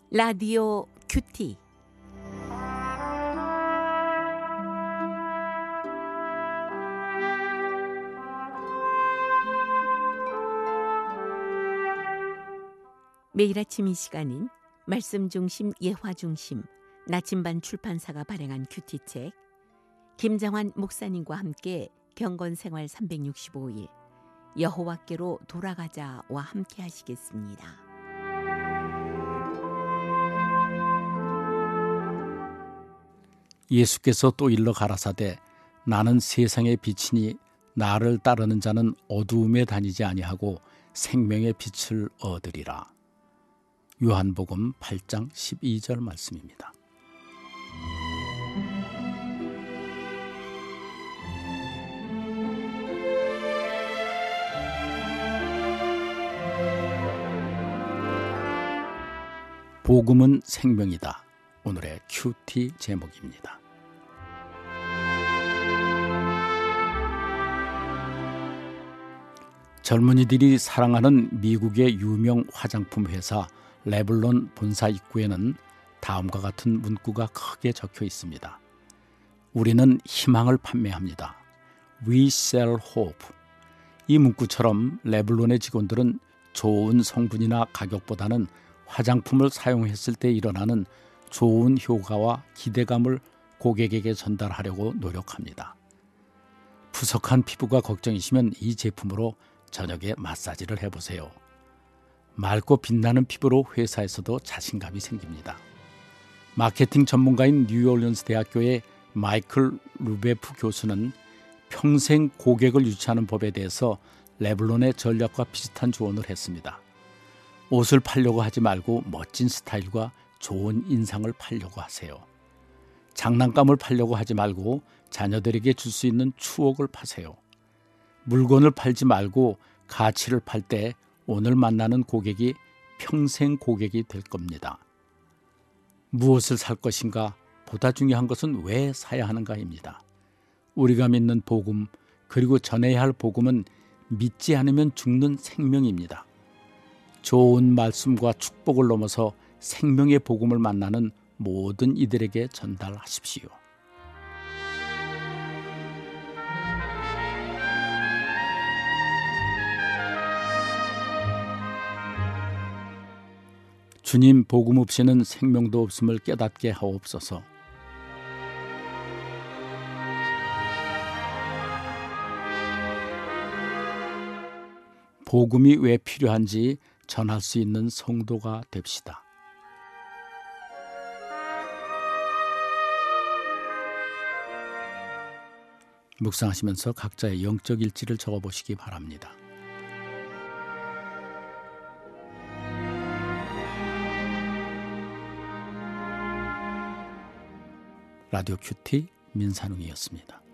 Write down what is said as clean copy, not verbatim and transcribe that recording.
라디오 큐티. 매일 아침 이 시간은 말씀 중심 예화 중심 나침반 출판사가 발행한 큐티책, 김정환 목사님과 함께 경건생활 365일 여호와께로 돌아가자와 함께 하시겠습니다. 예수께서 또 일러 가라사대 나는 세상의 빛이니 나를 따르는 자는 어두움에 다니지 아니하고 생명의 빛을 얻으리라. 요한복음 8장 12절 말씀입니다. 복음은 생명이다. 오늘의 큐티 제목입니다. 젊은이들이 사랑하는 미국의 유명 화장품 회사 레블론 본사 입구에는 다음과 같은 문구가 크게 적혀 있습니다. 우리는 희망을 판매합니다. We sell hope. 이 문구처럼 레블론의 직원들은 좋은 성분이나 가격보다는 화장품을 사용했을 때 일어나는 좋은 효과와 기대감을 고객에게 전달하려고 노력합니다. 푸석한 피부가 걱정이시면 이 제품으로 저녁에 마사지를 해보세요. 맑고 빛나는 피부로 회사에서도 자신감이 생깁니다. 마케팅 전문가인 뉴올리언스 대학교의 마이클 루베프 교수는 평생 고객을 유치하는 법에 대해서 레블론의 전략과 비슷한 조언을 했습니다. 옷을 팔려고 하지 말고 멋진 스타일과 좋은 인상을 팔려고 하세요. 장난감을 팔려고 하지 말고 자녀들에게 줄 수 있는 추억을 파세요. 물건을 팔지 말고 가치를 팔 때 오늘 만나는 고객이 평생 고객이 될 겁니다. 무엇을 살 것인가? 보다 중요한 것은 왜 사야 하는가입니다. 우리가 믿는 복음, 그리고 전해야 할 복음은 믿지 않으면 죽는 생명입니다. 좋은 말씀과 축복을 넘어서 생명의 복음을 만나는 모든 이들에게 전달하십시오. 주님, 복음 없이는 생명도 없음을 깨닫게 하옵소서. 복음이 왜 필요한지 전할 수 있는 성도가 됩시다. 묵상하시면서 각자의 영적 일지를 적어보시기 바랍니다. 라디오 큐티 민산웅이었습니다.